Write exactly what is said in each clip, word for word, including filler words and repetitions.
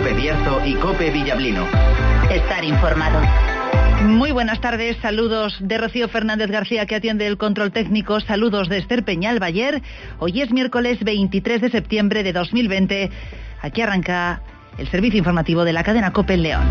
COPE Bierzo y COPE Villablino. Estar informado. Muy buenas tardes, saludos de Rocío Fernández García, que atiende el control técnico, saludos de Esther Peñal Bayer. Hoy es miércoles veintitrés de septiembre de dos mil veinte. Aquí arranca el servicio informativo de la cadena COPE en León.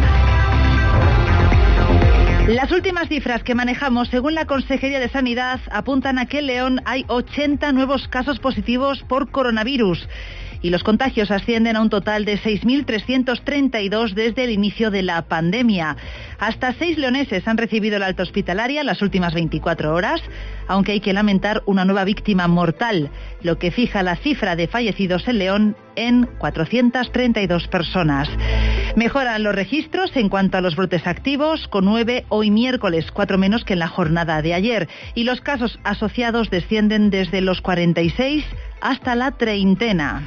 Las últimas cifras que manejamos, según la Consejería de Sanidad, apuntan a que en León hay ochenta nuevos casos positivos por coronavirus y los contagios ascienden a un total de seis mil trescientos treinta y dos desde el inicio de la pandemia. Hasta seis leoneses han recibido la alta hospitalaria en las últimas veinticuatro horas, aunque hay que lamentar una nueva víctima mortal, lo que fija la cifra de fallecidos en León en cuatrocientas treinta y dos personas. Mejoran los registros en cuanto a los brotes activos, con nueve hoy miércoles, cuatro menos que en la jornada de ayer, y los casos asociados descienden desde los cuarenta y seis hasta la treintena.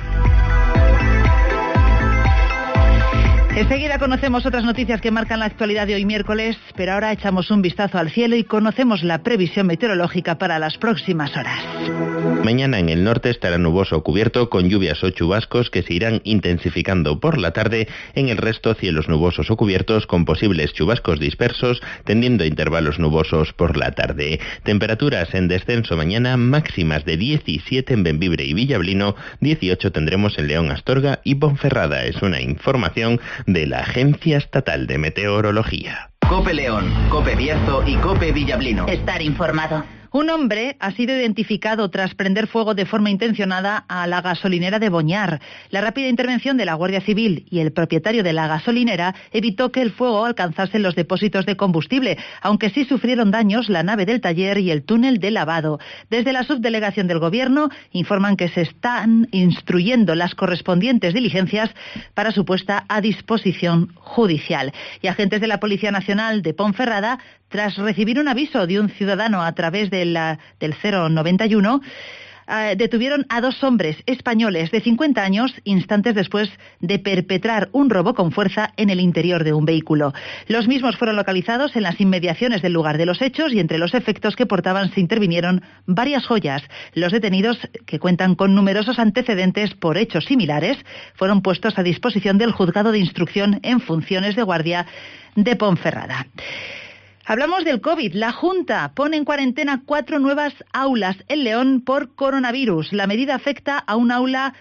Enseguida conocemos otras noticias que marcan la actualidad de hoy miércoles, pero ahora echamos un vistazo al cielo y conocemos la previsión meteorológica para las próximas horas. Mañana en el norte estará nuboso o cubierto con lluvias o chubascos que se irán intensificando por la tarde. En el resto, cielos nubosos o cubiertos con posibles chubascos dispersos, tendiendo a intervalos nubosos por la tarde. Temperaturas en descenso mañana, máximas de diecisiete en Bembibre y Villablino, dieciocho tendremos en León, Astorga y Ponferrada. Es una información de la Agencia Estatal de Meteorología. COPE León, COPE Bierzo y COPE Villablino. Estar informado. Un hombre ha sido identificado tras prender fuego de forma intencionada a la gasolinera de Boñar. La rápida intervención de la Guardia Civil y el propietario de la gasolinera evitó que el fuego alcanzase los depósitos de combustible, aunque sí sufrieron daños la nave del taller y el túnel de lavado. Desde la subdelegación del Gobierno informan que se están instruyendo las correspondientes diligencias para su puesta a disposición judicial. Y agentes de la Policía Nacional de Ponferrada, tras recibir un aviso de un ciudadano a través de la, del cero noventa y uno, eh, detuvieron a dos hombres españoles de cincuenta años instantes después de perpetrar un robo con fuerza en el interior de un vehículo. Los mismos fueron localizados en las inmediaciones del lugar de los hechos y entre los efectos que portaban se intervinieron varias joyas. Los detenidos, que cuentan con numerosos antecedentes por hechos similares, fueron puestos a disposición del Juzgado de Instrucción en funciones de guardia de Ponferrada. Hablamos del COVID. La Junta pone en cuarentena cuatro nuevas aulas en León por coronavirus. La medida afecta a un aula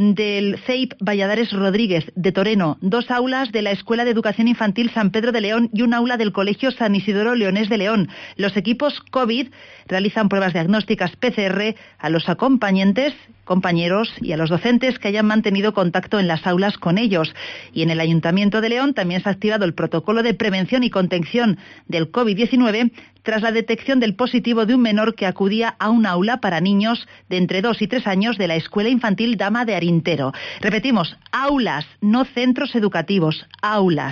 del C E I P Valladares Rodríguez de Toreno, dos aulas de la Escuela de Educación Infantil San Pedro de León y un aula del Colegio San Isidoro Leonés de León. Los equipos COVID realizan pruebas diagnósticas P C R a los acompañantes, compañeros y a los docentes que hayan mantenido contacto en las aulas con ellos. Y en el Ayuntamiento de León también se ha activado el protocolo de prevención y contención del COVID diecinueve tras la detección del positivo de un menor que acudía a un aula para niños de entre dos y tres años de la Escuela Infantil Dama de Arintero. Repetimos, aulas, no centros educativos, aulas.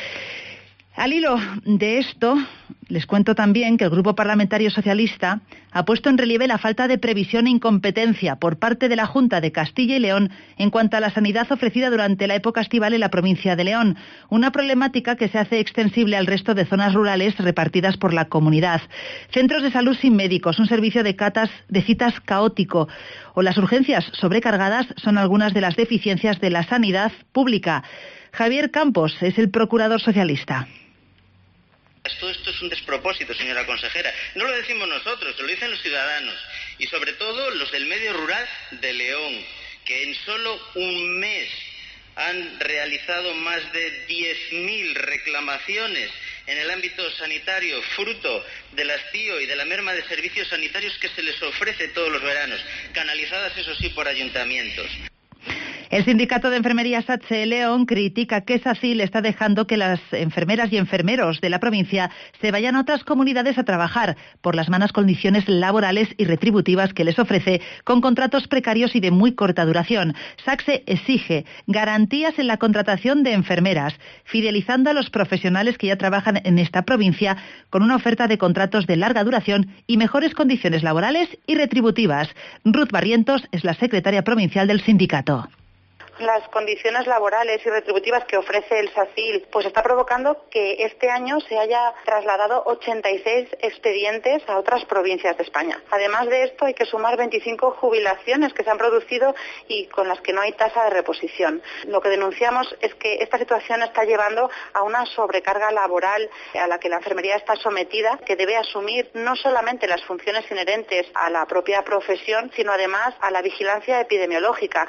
Al hilo de esto, les cuento también que el Grupo Parlamentario Socialista ha puesto en relieve la falta de previsión e incompetencia por parte de la Junta de Castilla y León en cuanto a la sanidad ofrecida durante la época estival en la provincia de León, una problemática que se hace extensible al resto de zonas rurales repartidas por la comunidad. Centros de salud sin médicos, un servicio de catas de citas caótico o las urgencias sobrecargadas son algunas de las deficiencias de la sanidad pública. Javier Campos es el procurador socialista. Todo esto es un despropósito, señora consejera. No lo decimos nosotros, lo dicen los ciudadanos y sobre todo los del medio rural de León, que en solo un mes han realizado más de diez mil reclamaciones en el ámbito sanitario, fruto del hastío y de la merma de servicios sanitarios que se les ofrece todos los veranos, canalizadas eso sí por ayuntamientos. El sindicato de enfermería SATSE León critica que SACIL está dejando que las enfermeras y enfermeros de la provincia se vayan a otras comunidades a trabajar por las malas condiciones laborales y retributivas que les ofrece con contratos precarios y de muy corta duración. SACSE exige garantías en la contratación de enfermeras, fidelizando a los profesionales que ya trabajan en esta provincia con una oferta de contratos de larga duración y mejores condiciones laborales y retributivas. Ruth Barrientos es la secretaria provincial del sindicato. las condiciones laborales y retributivas que ofrece el SACIL, pues está provocando que este año se haya trasladado ochenta y seis expedientes a otras provincias de España. Además de esto, hay que sumar veinticinco jubilaciones que se han producido y con las que no hay tasa de reposición. Lo que denunciamos es que esta situación está llevando a una sobrecarga laboral a la que la enfermería está sometida, que debe asumir no solamente las funciones inherentes a la propia profesión, sino además a la vigilancia epidemiológica.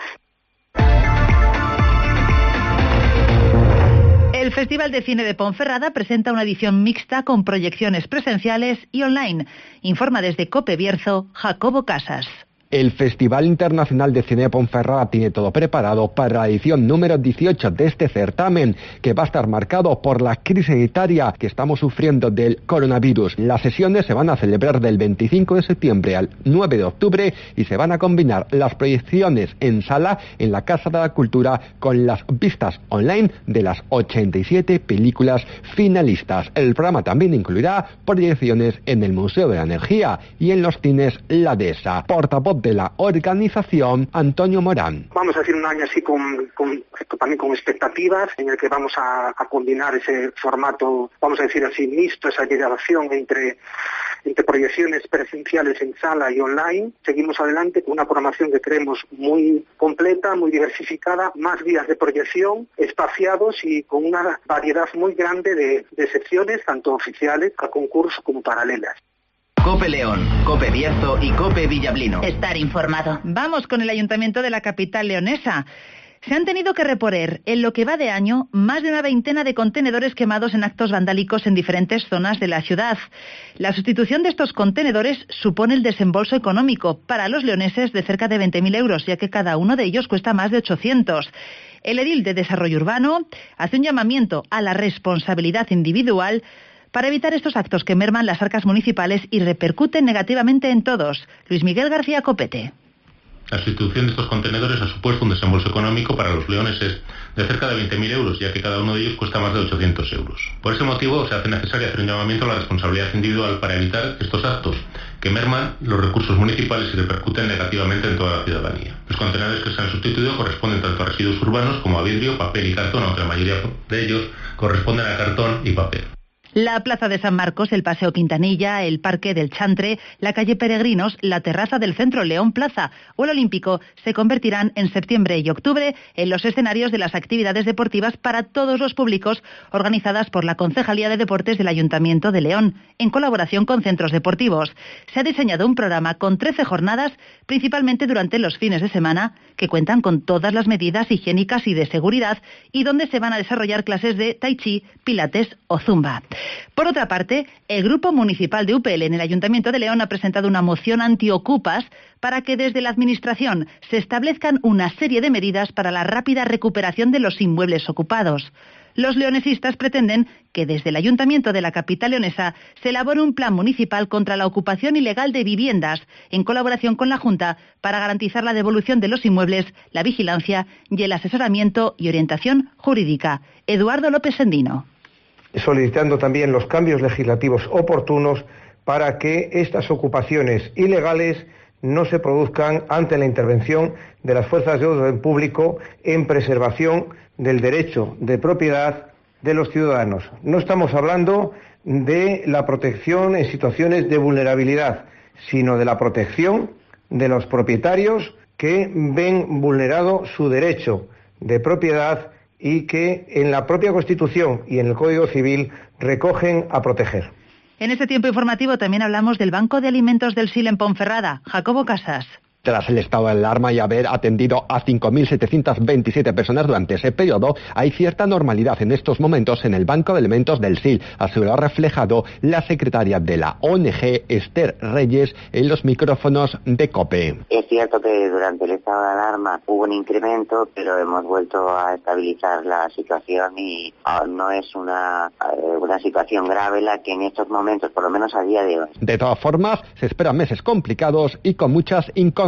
El Festival de Cine de Ponferrada presenta una edición mixta con proyecciones presenciales y online. Informa desde COPE Bierzo, Jacobo Casas. El Festival Internacional de Cine de Ponferrada tiene todo preparado para la edición número dieciocho de este certamen, que va a estar marcado por la crisis sanitaria que estamos sufriendo del coronavirus. Las sesiones se van a celebrar del veinticinco de septiembre al nueve de octubre y se van a combinar las proyecciones en sala en la Casa de la Cultura con las vistas online de las ochenta y siete películas finalistas. El programa también incluirá proyecciones en el Museo de la Energía y en los cines La Dehesa. Portavoz de la organización, Antonio Morán. Vamos a hacer un año así con, con también con expectativas, en el que vamos a, a combinar ese formato, vamos a decir así, mixto, esa hibridación entre, entre proyecciones presenciales en sala y online. Seguimos adelante con una programación que creemos muy completa, muy diversificada, más días de proyección, espaciados y con una variedad muy grande de, de secciones, tanto oficiales, a concurso como paralelas. COPE León, COPE Bierzo y COPE Villablino. Estar informado. Vamos con el Ayuntamiento de la capital leonesa. Se han tenido que reponer en lo que va de año más de una veintena de contenedores quemados en actos vandálicos en diferentes zonas de la ciudad. La sustitución de estos contenedores supone el desembolso económico para los leoneses de cerca de veinte mil euros, ya que cada uno de ellos cuesta más de ochocientos. El edil de Desarrollo Urbano hace un llamamiento a la responsabilidad individual para evitar estos actos que merman las arcas municipales y repercuten negativamente en todos. Luis Miguel García Copete. La sustitución de estos contenedores ha supuesto un desembolso económico para los leoneses de cerca de veinte mil euros, ya que cada uno de ellos cuesta más de ochocientos euros. Por ese motivo se hace necesario hacer un llamamiento a la responsabilidad individual para evitar estos actos que merman los recursos municipales y repercuten negativamente en toda la ciudadanía. Los contenedores que se han sustituido corresponden tanto a residuos urbanos como a vidrio, papel y cartón, aunque la mayoría de ellos corresponden a cartón y papel. La Plaza de San Marcos, el Paseo Quintanilla, el Parque del Chantre, la calle Peregrinos, la terraza del Centro León Plaza o el Olímpico se convertirán en septiembre y octubre en los escenarios de las actividades deportivas para todos los públicos organizadas por la Concejalía de Deportes del Ayuntamiento de León, en colaboración con centros deportivos. Se ha diseñado un programa con trece jornadas, principalmente durante los fines de semana, que cuentan con todas las medidas higiénicas y de seguridad y donde se van a desarrollar clases de tai chi, pilates o zumba. Por otra parte, el Grupo Municipal de U P L en el Ayuntamiento de León ha presentado una moción antiocupas para que desde la Administración se establezcan una serie de medidas para la rápida recuperación de los inmuebles ocupados. Los leonesistas pretenden que desde el Ayuntamiento de la capital leonesa se elabore un plan municipal contra la ocupación ilegal de viviendas, en colaboración con la Junta, para garantizar la devolución de los inmuebles, la vigilancia y el asesoramiento y orientación jurídica. Eduardo López Sendino. Solicitando también los cambios legislativos oportunos para que estas ocupaciones ilegales no se produzcan ante la intervención de las fuerzas de orden público en preservación del derecho de propiedad de los ciudadanos. No estamos hablando de la protección en situaciones de vulnerabilidad, sino de la protección de los propietarios que ven vulnerado su derecho de propiedad y que en la propia Constitución y en el Código Civil recogen a proteger. En este tiempo informativo también hablamos del Banco de Alimentos del S I L en Ponferrada. Jacobo Casas. Tras el estado de alarma y haber atendido a cinco mil setecientas veintisiete personas durante ese periodo, hay cierta normalidad en estos momentos en el Banco de Alimentos del S I L, así lo ha reflejado la secretaria de la O N G, Esther Reyes, en los micrófonos de COPE. Es cierto que durante el estado de alarma hubo un incremento, pero hemos vuelto a estabilizar la situación y no es una, una situación grave la que en estos momentos, por lo menos a día de hoy. De todas formas, se esperan meses complicados y con muchas incógnitas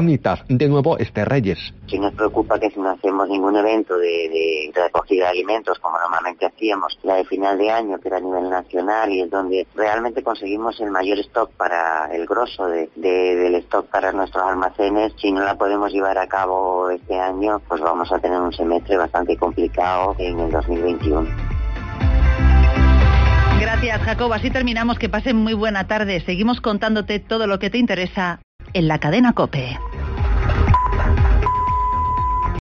incógnitas de nuevo este Reyes. Sí nos preocupa que si no hacemos ningún evento de, de, de recogida de alimentos como normalmente hacíamos, la de final de año, que era a nivel nacional y es donde realmente conseguimos el mayor stock para el grosso de, de, del stock para nuestros almacenes, si no la podemos llevar a cabo este año, pues vamos a tener un semestre bastante complicado en el dos mil veintiuno. Gracias, Jacob. Así terminamos. Que pasen muy buena tarde. Seguimos contándote todo lo que te interesa en la cadena COPE.